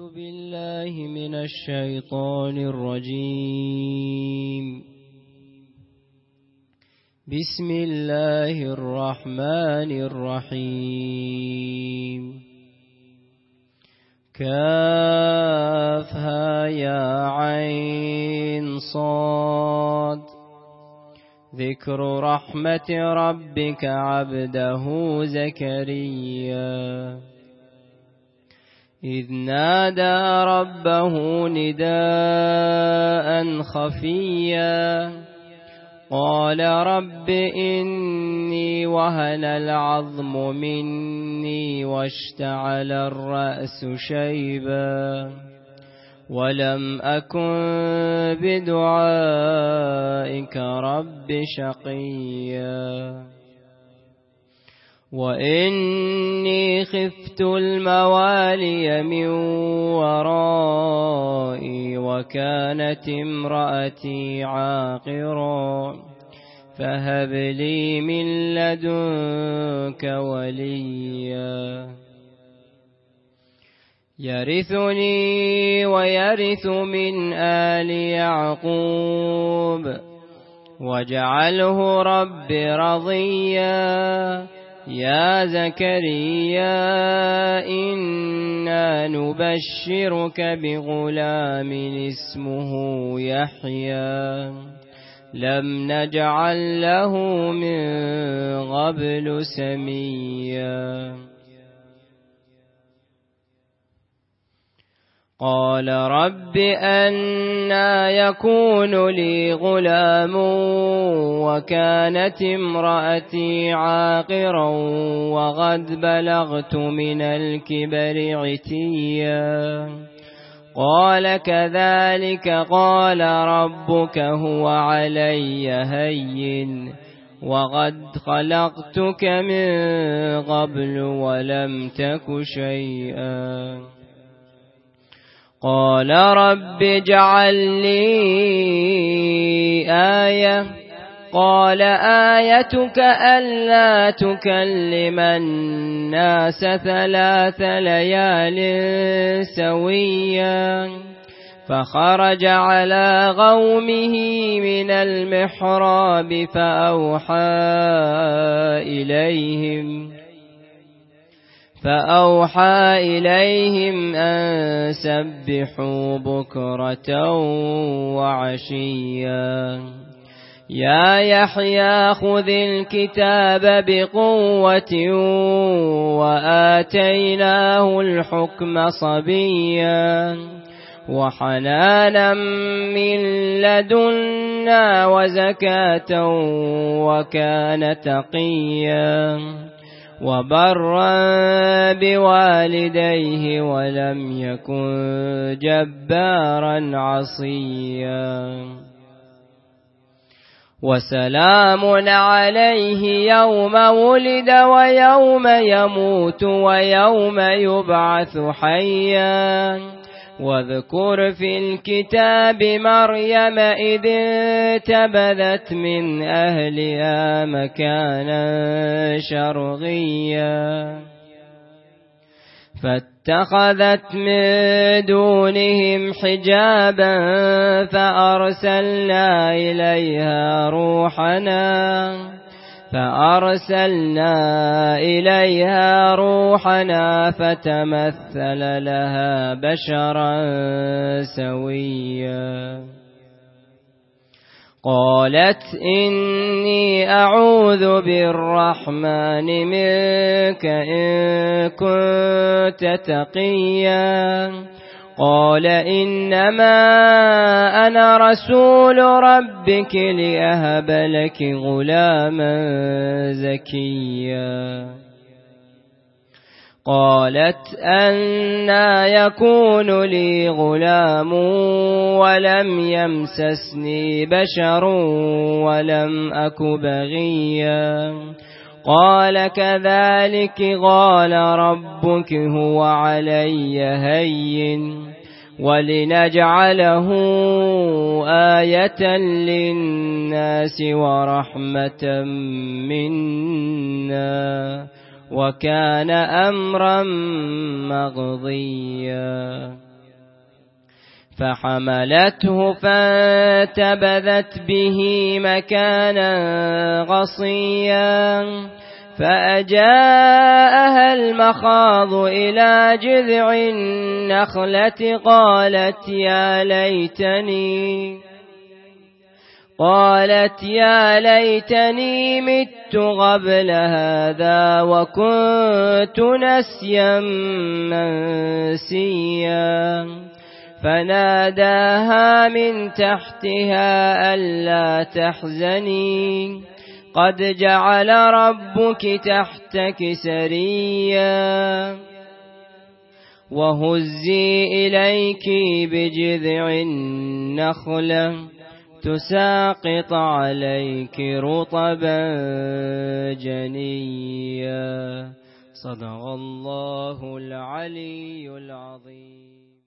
بالله من الشيطان الرجيم. بسم الله الرحمن الرحيم. كافها يا عين صاد. ذكر رحمة ربك عبده زكريا إذ نادى ربه نداء خفيا قال رب إني وهن العظم مني واشتعل الرأس شيبا ولم أكن بدعائك رب شقيا وإني خفت الموالي من ورائي وكانت امرأتي عاقرا فهب لي من لدنك وليا يرثني ويرث من آل يعقوب واجعله رب رضيا يا زكريا إنا نبشرك بغلام اسمه يحيى لم نجعل له من قبل سميا قال رب أنى يكون لي غلام وكانت امرأتي عاقرا وقد بلغت من الكبر عتيا قال كذلك قال ربك هو علي هين وقد خلقتك من قبل ولم تك شيئا قال رب اجعل لي آية قال آيتك ألا تكلم الناس 3 ليال سويا فخرج على قومه من المحراب فأوحى إليهم أن سبحوا بكرة وعشيا يا يحيى خذ الكتاب بقوة وآتيناه الحكم صبيا وحنانا من لدنا وزكاة وكان تقيا وبرا بوالديه ولم يكن جبارا عصيا وسلام عليه يوم ولد ويوم يموت ويوم يبعث حيا واذكر في الكتاب مريم إذ انتبذت من أهلها مكانا شرقيا فاتخذت من دونهم حجابا فأرسلنا إليها روحنا فتمثل لها بشرا سويا قالت إني أعوذ بالرحمن منك إن كنت تقيا قال إنما أنا رسول ربك لأهب لك غلاما زكيا قالت أنى يكون لي غلام ولم يمسسني بشر ولم أك بغيا قال كذلك قال ربك هو علي هين ولنجعله آية للناس ورحمة منا وكان أمرا مقضيا فحملته فانتبذت به مكانا قصيا فأجاءها المخاض إلى جذع النخلة قالت يا ليتني مت قبل هذا وكنت نسيا منسيا فناداها من تحتها ألا تحزني قد جعل ربك تحتك سريا وهزي إليك بجذع النخلة تساقط عليك رطبا جنيا. صدق الله العلي العظيم.